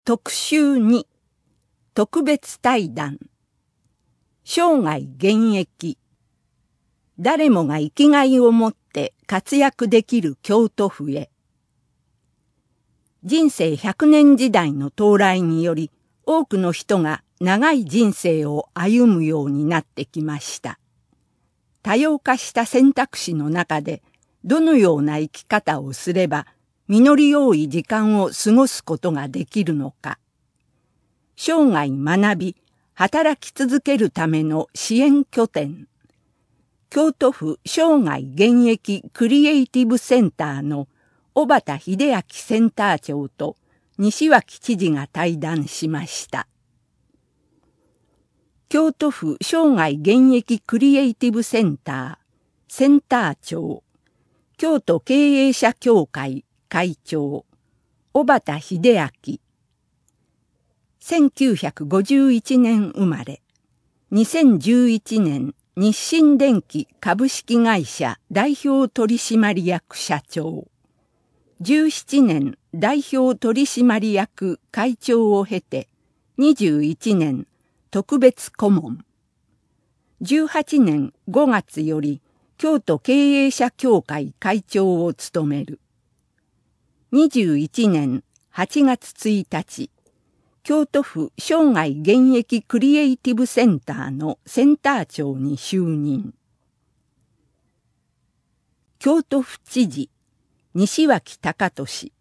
特集2特別対談生涯現役誰もが生きがいを持って活躍できる京都府へ人生100年時代の到来により多くの人が長い人生を歩むようになってきました。多様化した選択肢の中でどのような生き方をすれば実り多い時間を過ごすことができるのか。生涯学び、働き続けるための支援拠点。京都府生涯現役クリエイティブセンターの小畑秀明センター長と西脇知事が対談しました。京都府生涯現役クリエイティブセンターセンター長京都経営者協会会長小畑秀明1951年生まれ2011年日清電機株式会社代表取締役社長17年代表取締役会長を経て21年特別顧問18年5月より京都経営者協会会長を務める21年8月1日京都府生涯現役クリエイティブセンターのセンター長に就任京都府知事西脇隆俊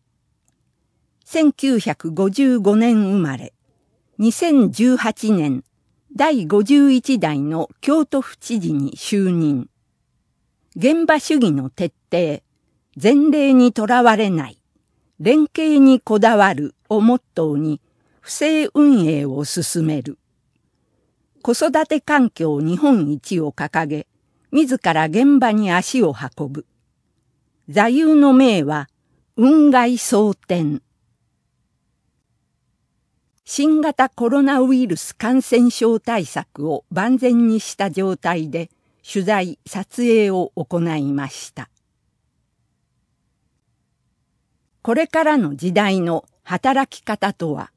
1955年生まれ2018年第51代の京都府知事に就任現場主義の徹底前例にとらわれない連携にこだわるをモットーに府政運営を進める子育て環境日本一を掲げ自ら現場に足を運ぶ座右の銘は雲外蒼天新型コロナウイルス感染症対策を万全にした状態で取材・撮影を行いました。これからの時代の働き方とは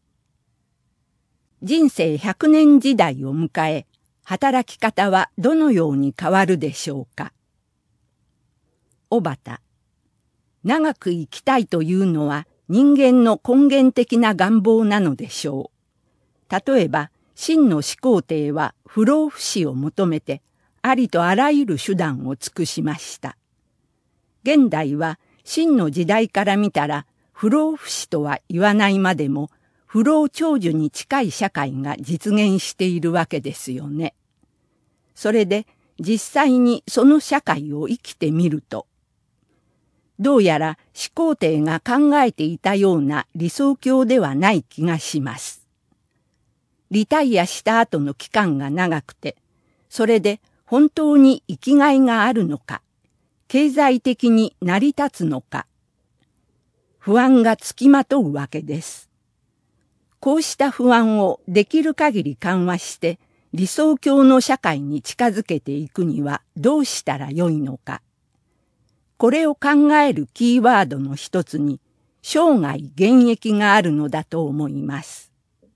人生100年時代を迎え働き方はどのように変わるでしょうか。小畑長く生きたいというのは人間の根源的な願望なのでしょう。例えば秦の始皇帝は不老不死を求めてありとあらゆる手段を尽くしました。現代は秦の時代から見たら不老不死とは言わないまでも不老長寿に近い社会が実現しているわけですよね。それで実際にその社会を生きてみるとどうやら始皇帝が考えていたような理想郷ではない気がします。リタイアした後の期間が長くて、それで本当に生きがいがあるのか、経済的に成り立つのか、不安がつきまとうわけです。こうした不安をできる限り緩和して理想郷の社会に近づけていくにはどうしたらよいのか。これを考えるキーワードの一つに生涯現役があるのだと思います。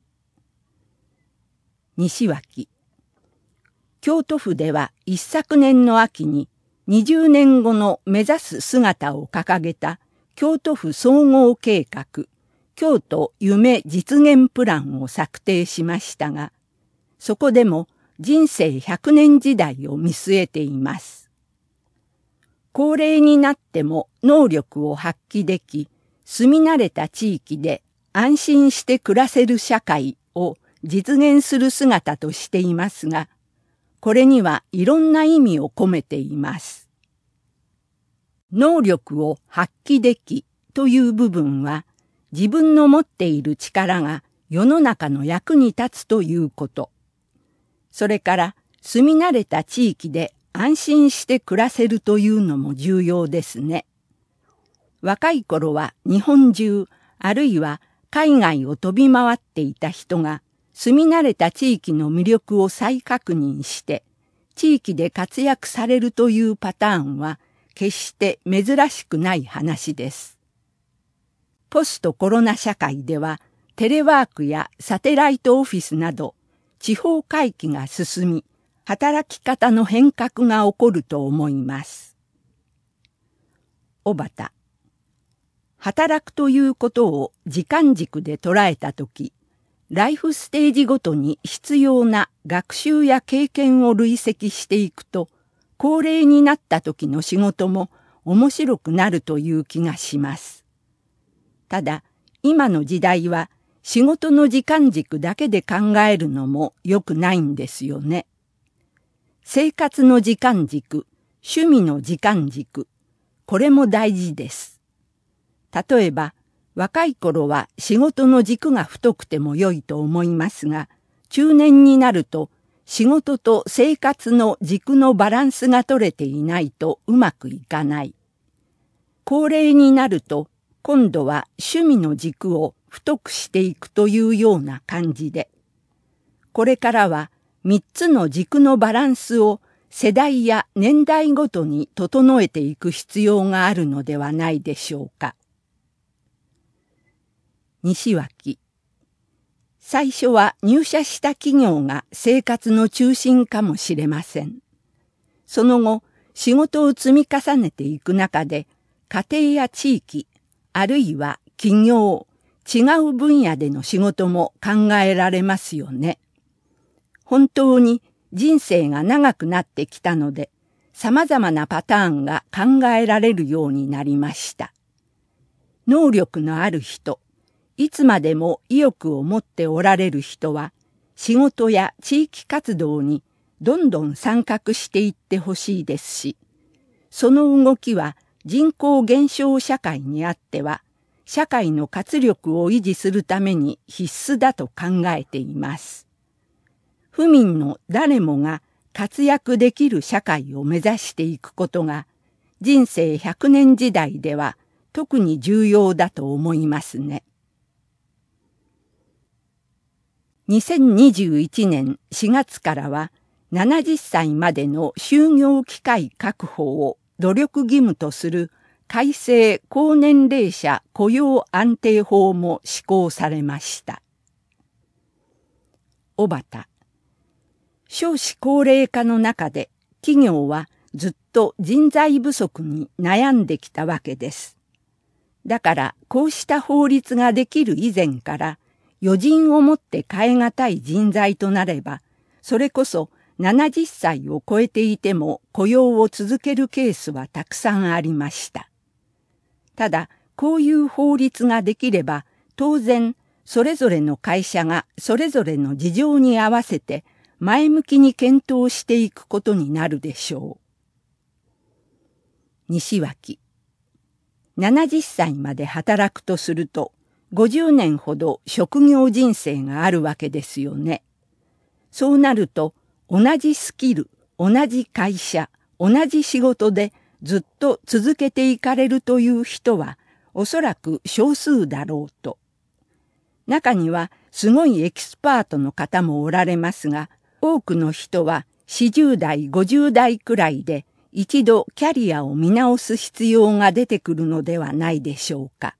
西脇京都府では一昨年の秋に20年後の目指す姿を掲げた京都府総合計画京都夢実現プランを策定しましたが、そこでも人生100年時代を見据えています。高齢になっても能力を発揮でき、住み慣れた地域で安心して暮らせる社会を実現する姿としていますが、これにはいろんな意味を込めています。能力を発揮できという部分は、自分の持っている力が世の中の役に立つということ。それから住み慣れた地域で安心して暮らせるというのも重要ですね。若い頃は日本中あるいは海外を飛び回っていた人が住み慣れた地域の魅力を再確認して地域で活躍されるというパターンは決して珍しくない話です。ポストコロナ社会ではテレワークやサテライトオフィスなど地方回帰が進み、働き方の変革が起こると思います。小畑。働くということを時間軸で捉えたとき、ライフステージごとに必要な学習や経験を累積していくと、高齢になった時の仕事も面白くなるという気がします。ただ、今の時代は仕事の時間軸だけで考えるのも良くないんですよね。生活の時間軸、趣味の時間軸、これも大事です。例えば、若い頃は仕事の軸が太くても良いと思いますが、中年になると仕事と生活の軸のバランスが取れていないとうまくいかない。高齢になると今度は趣味の軸を太くしていくというような感じで、これからは3つの軸のバランスを世代や年代ごとに整えていく必要があるのではないでしょうか。西脇。最初は入社した企業が生活の中心かもしれません。その後、仕事を積み重ねていく中で、家庭や地域、あるいは企業、違う分野での仕事も考えられますよね。本当に人生が長くなってきたので、様々なパターンが考えられるようになりました。能力のある人、いつまでも意欲を持っておられる人は、仕事や地域活動にどんどん参画していってほしいですし、その動きは人口減少社会にあっては、社会の活力を維持するために必須だと考えています。府民の誰もが活躍できる社会を目指していくことが、人生100年時代では特に重要だと思いますね。2021年4月からは70歳までの就業機会確保を努力義務とする改正高年齢者雇用安定法も施行されました。小畑。少子高齢化の中で企業はずっと人材不足に悩んできたわけです。だからこうした法律ができる以前から余人をもって代え難い人材となれば、それこそ70歳を超えていても雇用を続けるケースはたくさんありました。ただ、こういう法律ができれば、当然、それぞれの会社がそれぞれの事情に合わせて前向きに検討していくことになるでしょう。西脇。70歳まで働くとすると、50年ほど職業人生があるわけですよね。そうなると、同じスキル、同じ会社、同じ仕事でずっと続けていかれるという人は、おそらく少数だろうと。中にはすごいエキスパートの方もおられますが、多くの人は40代、50代くらいで一度キャリアを見直す必要が出てくるのではないでしょうか。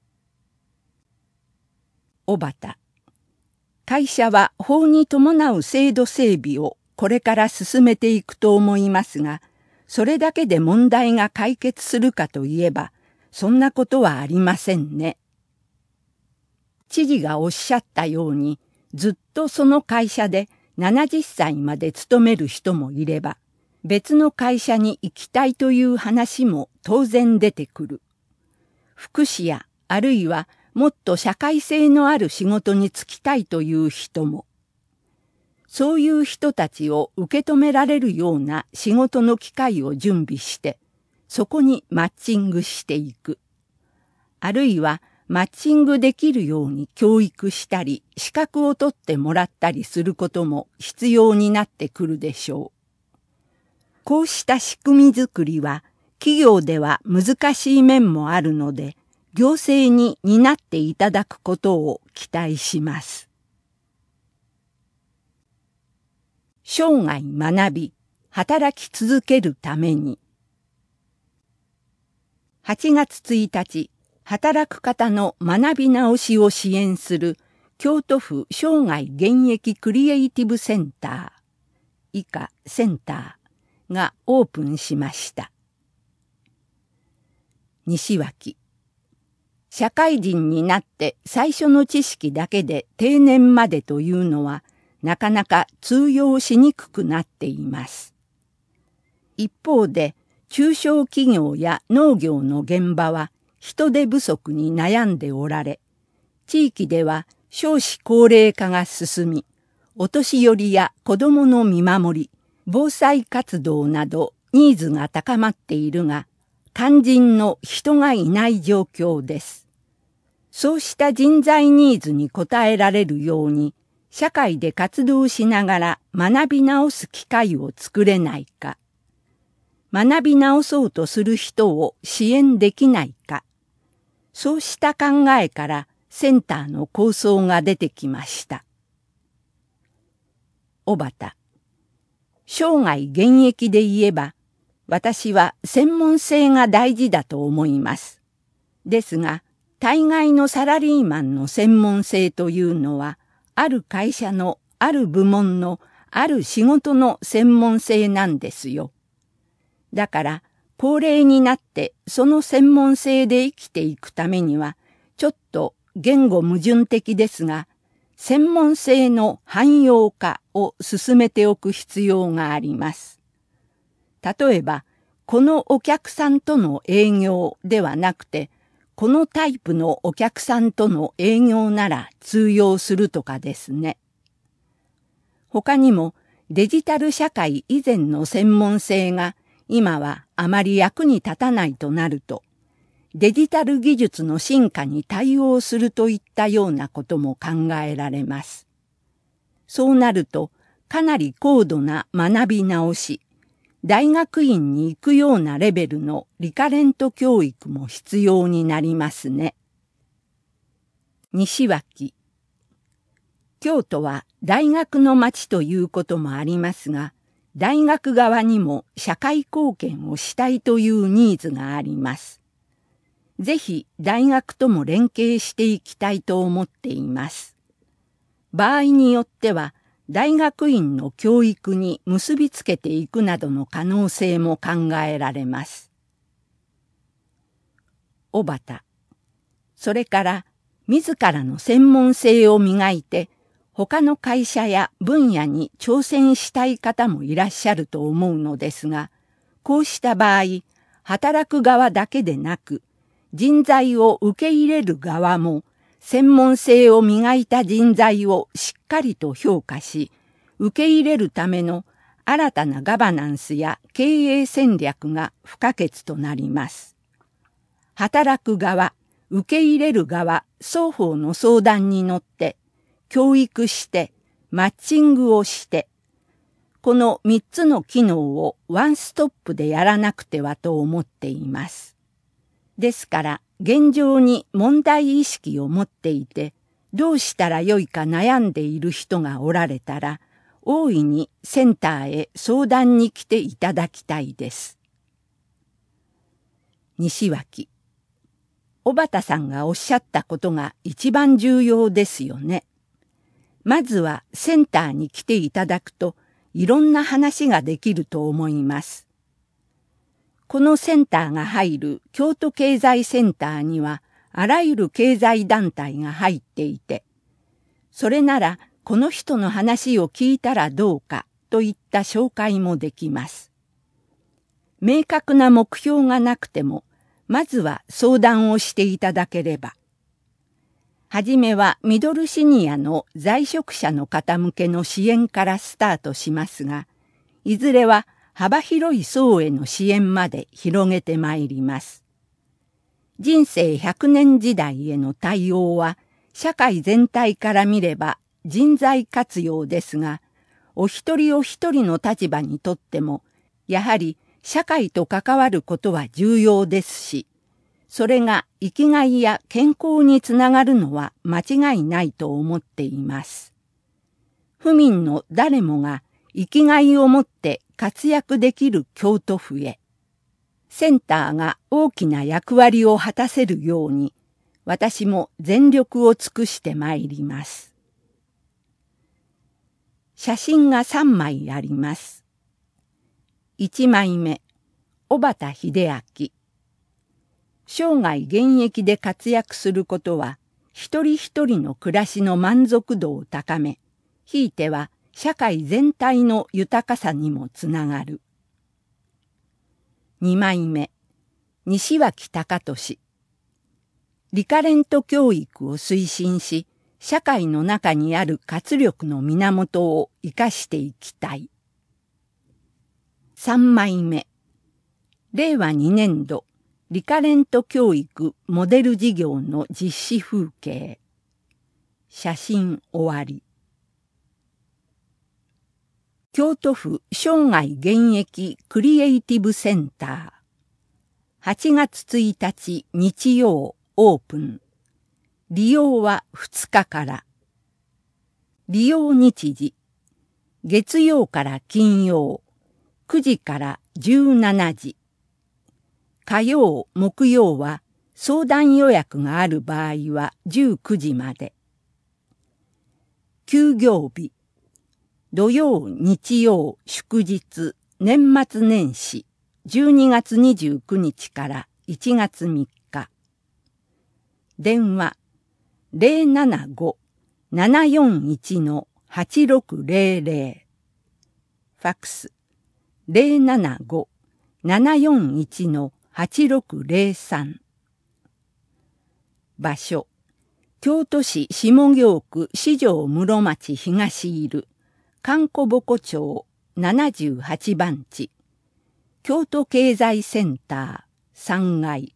小畑。会社は法に伴う制度整備をこれから進めていくと思いますが、それだけで問題が解決するかといえば、そんなことはありませんね。知事がおっしゃったように、ずっとその会社で70歳まで勤める人もいれば、別の会社に行きたいという話も当然出てくる。福祉やあるいはもっと社会性のある仕事に就きたいという人も。そういう人たちを受け止められるような仕事の機会を準備して、そこにマッチングしていく。あるいはマッチングできるように教育したり、資格を取ってもらったりすることも必要になってくるでしょう。こうした仕組み作りは、企業では難しい面もあるので、行政に担っていただくことを期待します。生涯学び、働き続けるために。8月1日、働く方の学び直しを支援する京都府生涯現役クリエイティブセンター、以下センターがオープンしました。西脇。社会人になって最初の知識だけで定年までというのはなかなか通用しにくくなっています。一方で中小企業や農業の現場は人手不足に悩んでおられ、地域では少子高齢化が進み、お年寄りや子どもの見守り、防災活動などニーズが高まっているが、肝心の人がいない状況です。そうした人材ニーズに応えられるように、社会で活動しながら学び直す機会を作れないか、学び直そうとする人を支援できないか、そうした考えからセンターの構想が出てきました。小畑。生涯現役で言えば、私は専門性が大事だと思います。ですが、大概のサラリーマンの専門性というのは、ある会社のある部門のある仕事の専門性なんですよ。だから、高齢になってその専門性で生きていくためには、ちょっと言語矛盾的ですが、専門性の汎用化を進めておく必要があります。例えば、このお客さんとの営業ではなくて、このタイプのお客さんとの営業なら通用するとかですね。他にもデジタル社会以前の専門性が今はあまり役に立たないとなると、デジタル技術の進化に対応するといったようなことも考えられます。そうなると、かなり高度な学び直し、大学院に行くようなレベルのリカレント教育も必要になりますね。西脇。京都は大学の町ということもありますが、大学側にも社会貢献をしたいというニーズがあります。ぜひ大学とも連携していきたいと思っています。場合によっては大学院の教育に結びつけていくなどの可能性も考えられます。小畑。それから自らの専門性を磨いて他の会社や分野に挑戦したい方もいらっしゃると思うのですが、こうした場合、働く側だけでなく、人材を受け入れる側も専門性を磨いた人材をしっかりと評価し、受け入れるための新たなガバナンスや経営戦略が不可欠となります。働く側、受け入れる側、双方の相談に乗って、教育して、マッチングをして、この3つの機能をワンストップでやらなくてはと思っています。ですから現状に問題意識を持っていてどうしたらよいか悩んでいる人がおられたら大いにセンターへ相談に来ていただきたいです。西脇。小畑さんがおっしゃったことが一番重要ですよね。まずはセンターに来ていただくといろんな話ができると思います。このセンターが入る京都経済センターにはあらゆる経済団体が入っていて、それならこの人の話を聞いたらどうかといった紹介もできます。明確な目標がなくても、まずは相談をしていただければ。はじめはミドルシニアの在職者の方向けの支援からスタートしますが、いずれは幅広い層への支援まで広げてまいります。人生100年時代への対応は、社会全体から見れば人材活用ですが、お一人お一人の立場にとっても、やはり社会と関わることは重要ですし、それが生きがいや健康につながるのは間違いないと思っています。府民の誰もが生きがいを持って活躍できる京都府へ、センターが大きな役割を果たせるように、 私も全力を尽くしてまいります。写真が3枚あります。1枚目、小畑秀明。生涯現役で活躍することは、一人一人の暮らしの満足度を高め、ひいては社会全体の豊かさにもつながる。2枚目、西脇隆俊。リカレント教育を推進し、社会の中にある活力の源を生かしていきたい。3枚目、令和2年度リカレント教育モデル事業の実施風景。写真終わり。京都府生涯現役クリエイティブセンター。8月1日日曜オープン。利用は2日から。利用日時。月曜から金曜。9時から17時。火曜、木曜は相談予約がある場合は19時まで。休業日。土曜、日曜、祝日、年末年始。12月29日から1月3日。電話075-741-8600。ファックス075-741-8603。場所京都市下京区四条室町東入るかんこぼこ町78番地京都経済センター3階。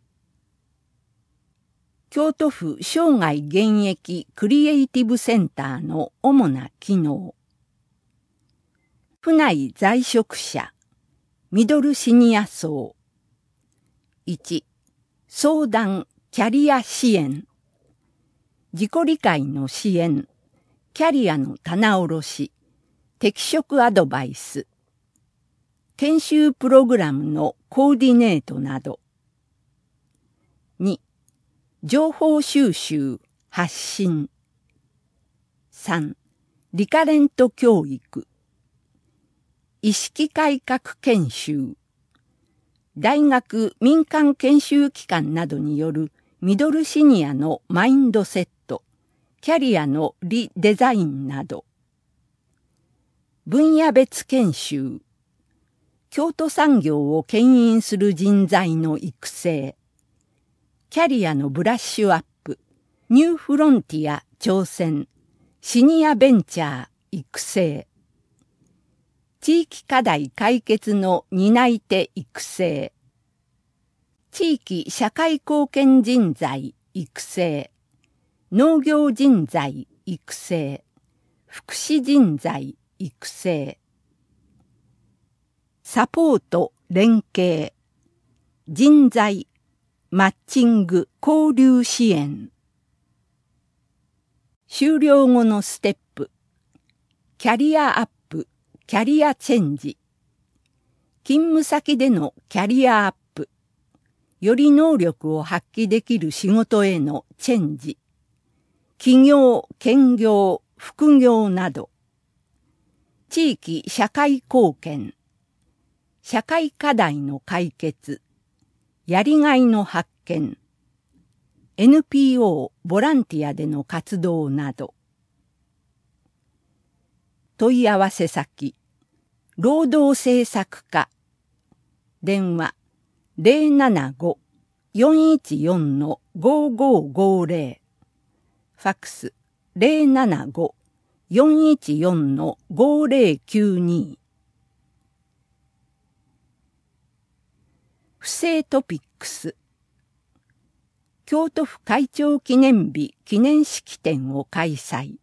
京都府生涯現役クリエイティブセンターの主な機能。府内在職者、ミドルシニア層。1、相談、キャリア支援。自己理解の支援、キャリアの棚卸し、適職アドバイス。研修プログラムのコーディネートなど。2、情報収集、発信。3、リカレント教育。意識改革研修。大学民間研修機関などによるミドルシニアのマインドセット、キャリアのリデザインなど。分野別研修。京都産業を牽引する人材の育成。キャリアのブラッシュアップ、ニューフロンティア挑戦、シニアベンチャー育成。地域課題解決の担い手育成。地域社会貢献人材育成。農業人材育成。福祉人材育成。サポート連携。人材マッチング交流支援。終了後のステップ。キャリアアップ、キャリアチェンジ。勤務先でのキャリアアップ。より能力を発揮できる仕事へのチェンジ。起業、兼業、副業など。地域社会貢献。社会課題の解決。やりがいの発見。NPO ボランティアでの活動など。問い合わせ先。労働政策課。電話075-414-5550。ファックス075-414-5092。不正トピックス。京都府会長記念日記念式典を開催。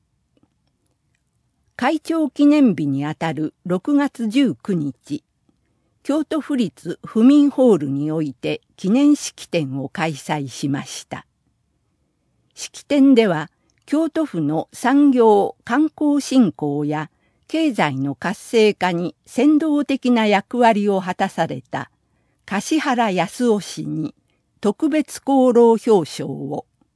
会長記念日にあたる6月19日、京都府立府民ホールにおいて記念式典を開催しました。式典では、京都府の産業・観光振興や経済の活性化に先導的な役割を果たされた樫原康夫氏に特別功労表彰を、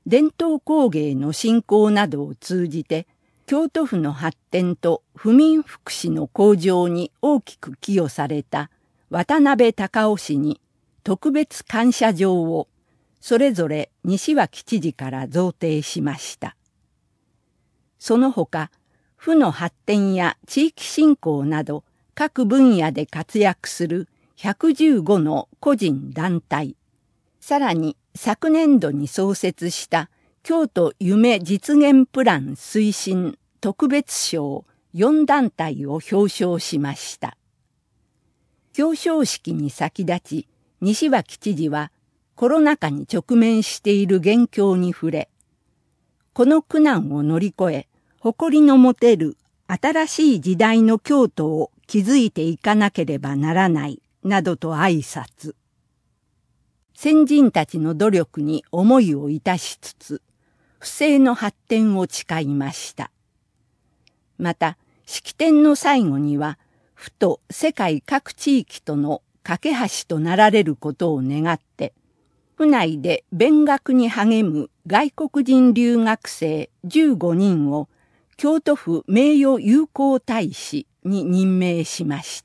伝統工芸の振興などを通じて、京都府の発展と府民福祉の向上に大きく寄与された渡辺隆夫氏に特別感謝状をそれぞれ西脇知事から贈呈しました。その他、府の発展や地域振興など各分野で活躍する115の個人団体、さらに昨年度に創設した京都夢実現プラン推進特別賞4団体を表彰しました。表彰式に先立ち、西脇知事はコロナ禍に直面している現況に触れ、この苦難を乗り越え、誇りの持てる新しい時代の京都を築いていかなければならない、などと挨拶。先人たちの努力に思いをいたしつつ、府政の発展を誓いました。また、式典の最後には、府と世界各地域との架け橋となられることを願って、府内で勉学に励む外国人留学生15人を京都府名誉友好大使に任命しました。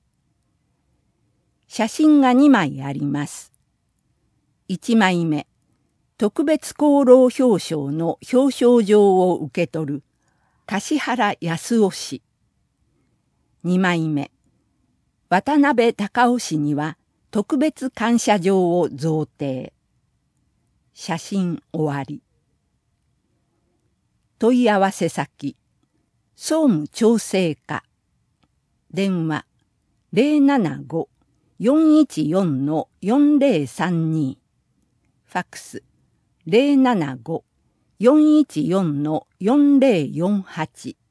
写真が2枚あります。1枚目、特別功労表彰の表彰状を受け取る橿原康夫氏。2枚目、渡辺隆夫氏には特別感謝状を贈呈。写真終わり。問い合わせ先、総務調整課。電話075-414-4032。ファックス075-414-4048。